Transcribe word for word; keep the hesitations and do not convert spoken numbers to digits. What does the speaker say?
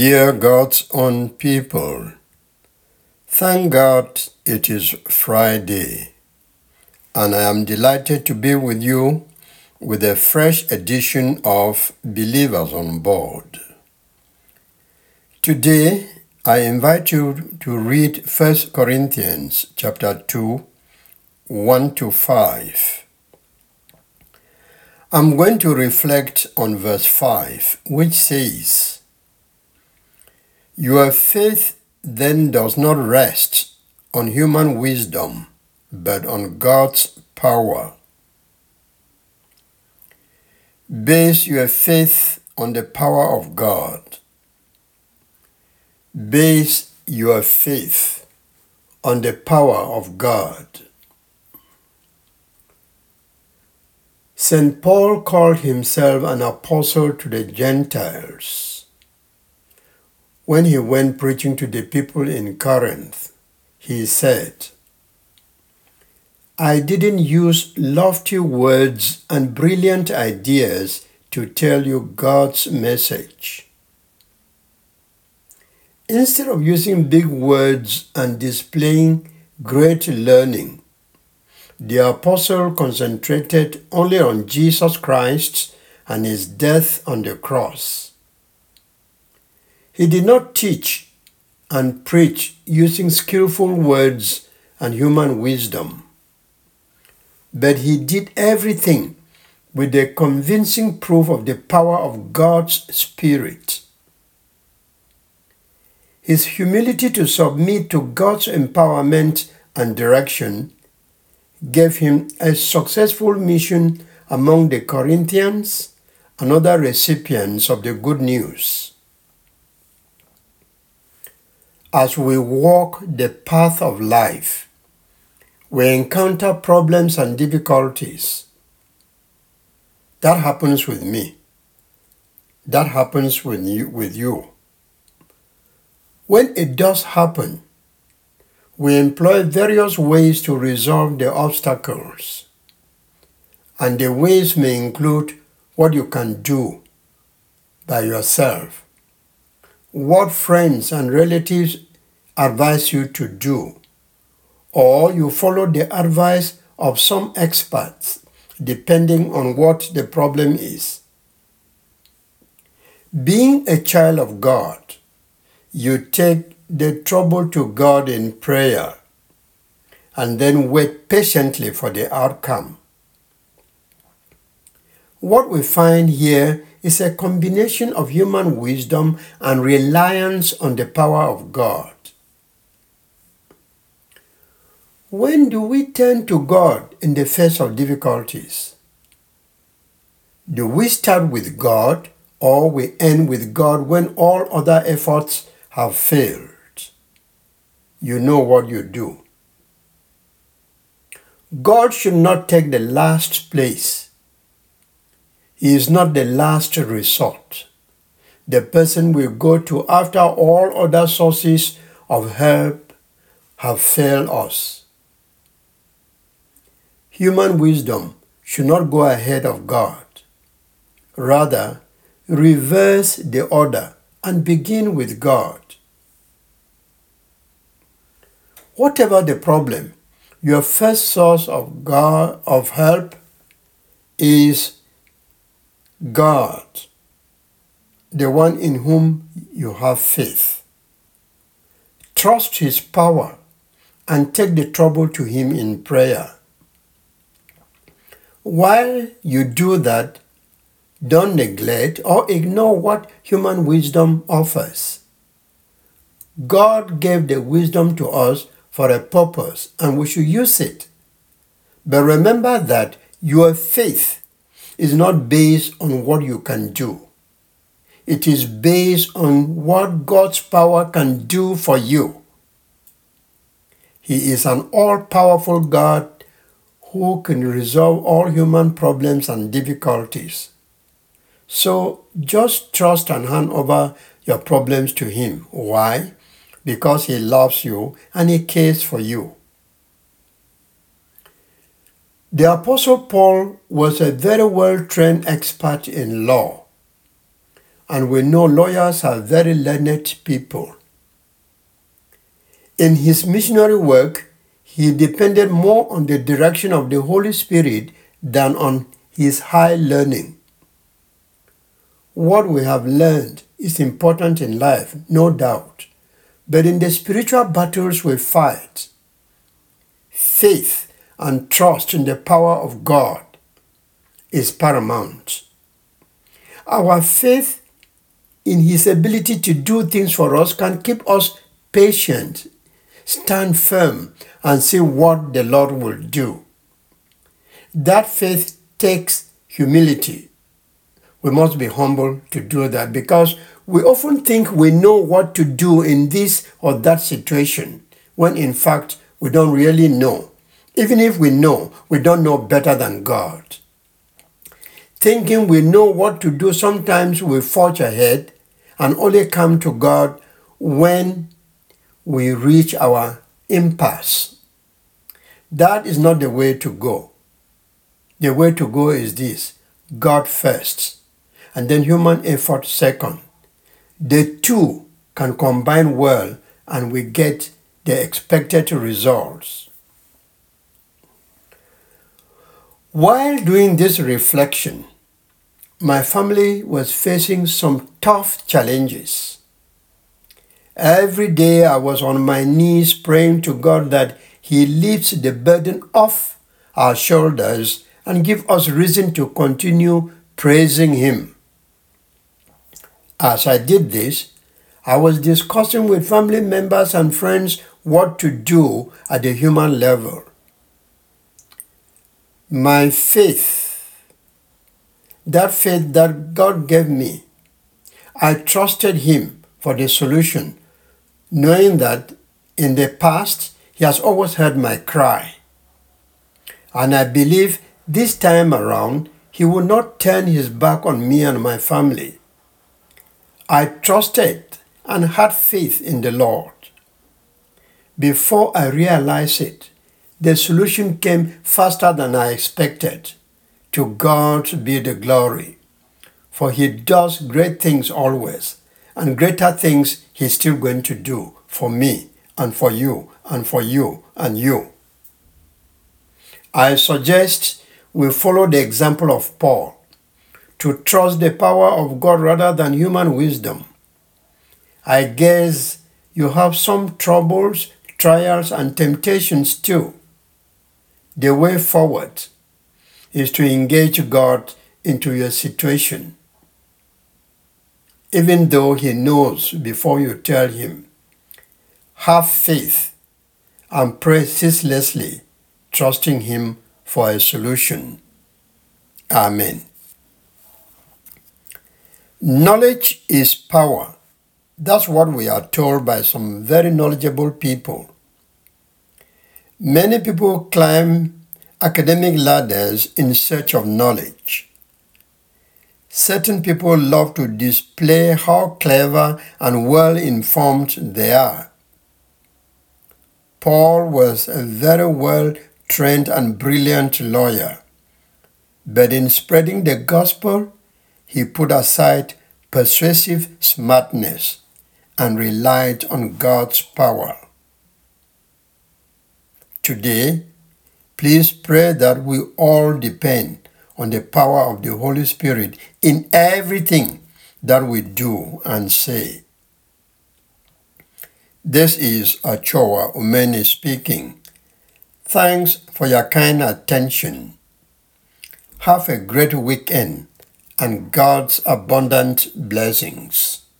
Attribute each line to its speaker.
Speaker 1: Dear God's own people, thank God it is Friday, and I am delighted to be with you with a fresh edition of Believers on Board. Today, I invite you to read First Corinthians chapter two, one to five. I'm going to reflect on verse five, which says, "Your faith then does not rest on human wisdom, but on God's power. Base your faith on the power of God. Base your faith on the power of God." Saint Paul called himself an apostle to the Gentiles. When he went preaching to the people in Corinth, he said, "I didn't use lofty words and brilliant ideas to tell you God's message. Instead of using big words and displaying great learning, the apostle concentrated only on Jesus Christ and his death on the cross. He did not teach and preach using skillful words and human wisdom, but he did everything with the convincing proof of the power of God's Spirit. His humility to submit to God's empowerment and direction gave him a successful mission among the Corinthians and other recipients of the good news. As we walk the path of life, we encounter problems and difficulties. That happens with me. That happens with you. With you. When it does happen, we employ various ways to resolve the obstacles, and the ways may include what you can do by yourself, what friends and relatives advise you to do, or you follow the advice of some experts, depending on what the problem is. Being a child of God, you take the trouble to God in prayer and then wait patiently for the outcome. What we find here is a combination of human wisdom and reliance on the power of God. When do we turn to God in the face of difficulties? Do we start with God, or we end with God when all other efforts have failed? You know what you do. God should not take the last place. He is not the last resort, the person we go to after all other sources of help have failed us. Human wisdom should not go ahead of God. Rather, reverse the order and begin with God. Whatever the problem, your first source of God of help is God, the one in whom you have faith. Trust his power and take the trouble to him in prayer. While you do that, don't neglect or ignore what human wisdom offers. God gave the wisdom to us for a purpose, and we should use it. But remember that your faith is not based on what you can do. It is based on what God's power can do for you. He is an all-powerful God who can resolve all human problems and difficulties. So just trust and hand over your problems to him. Why? Because he loves you and he cares for you. The Apostle Paul was a very well-trained expert in law, and we know lawyers are very learned people. In his missionary work, he depended more on the direction of the Holy Spirit than on his high learning. What we have learned is important in life, no doubt, but in the spiritual battles we fight, faith and trust in the power of God is paramount. Our faith in his ability to do things for us can keep us patient, stand firm, and see what the Lord will do. That faith takes humility. We must be humble to do that because we often think we know what to do in this or that situation, when in fact we don't really know. Even if we know, we don't know better than God. Thinking we know what to do, sometimes we forge ahead and only come to God when we reach our impasse. That is not the way to go. The way to go is this: God first, and then human effort second. The two can combine well and we get the expected results. While doing this reflection, my family was facing some tough challenges. Every day I was on my knees praying to God that He lifts the burden off our shoulders and give us reason to continue praising Him. As I did this, I was discussing with family members and friends what to do at the human level. My faith, that faith that God gave me, I trusted Him for the solution, knowing that in the past He has always heard my cry. And I believe this time around He will not turn His back on me and my family. I trusted and had faith in the Lord. Before I realized it, the solution came faster than I expected. To God be the glory, for He does great things always, and greater things He's still going to do for me and for you and for you and you. I suggest we follow the example of Paul, to trust the power of God rather than human wisdom. I guess you have some troubles, trials, and temptations too. The way forward is to engage God into your situation, even though He knows before you tell Him. Have faith and pray ceaselessly, trusting Him for a solution. Amen. Knowledge is power. That's what we are told by some very knowledgeable people. Many people climb academic ladders in search of knowledge. Certain people love to display how clever and well-informed they are. Paul was a very well-trained and brilliant lawyer, but in spreading the gospel, he put aside persuasive smartness and relied on God's power. Today, please pray that we all depend on the power of the Holy Spirit in everything that we do and say. This is Achoa Umeni speaking. Thanks for your kind attention. Have a great weekend and God's abundant blessings.